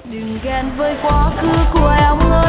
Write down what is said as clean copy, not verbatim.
đừng ghen với quá khứ của em ơi.